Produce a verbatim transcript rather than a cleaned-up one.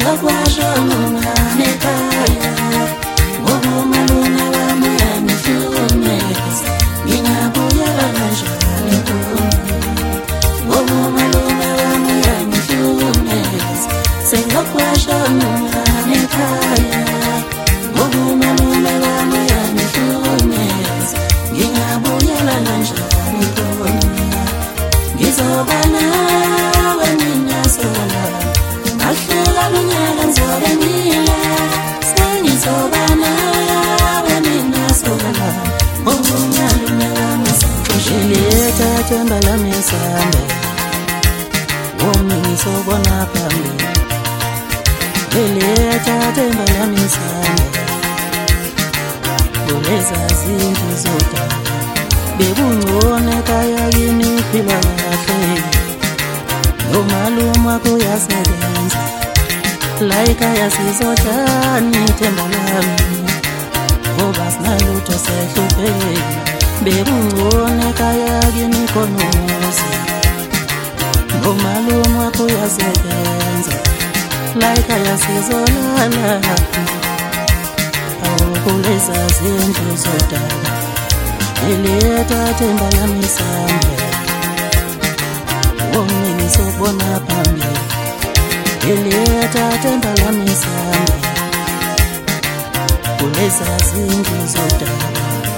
sengakwasho nunganekhaya ngoba umalume wami uyangihlukumeza ngingabuyela kanjani Ntombi ngoba umalume wami uyangihlukumeza sengakwasho nunganekhaya ngoba umalume wami uyangihlukumeza ngingabuyela kanjani Ntombi ngizoba nawe ngingasola ngahlela lunyaka ngizobe ngile sengizoba nawe ngingasola ngoba umalume wami sengiletha themba lami esambe ngoba ngizobona phambili ngiletha themba lami esambe kuleza zinto zodwa bekungcone ekhaya yini phila kahle nomalume wakho uyasebenza la ekhaya sizodlani themba lami ngoba sinalutho sehluphekile bekungcone ekhaya yini khona umuzi nomalume wakho uyasebenza la ekhaya sizolala awukuleza zinto zodwa ngiletha themba lami esambe ngoba ngizobona phambili ngiletha themba lami esambe kuleza zinto zodwa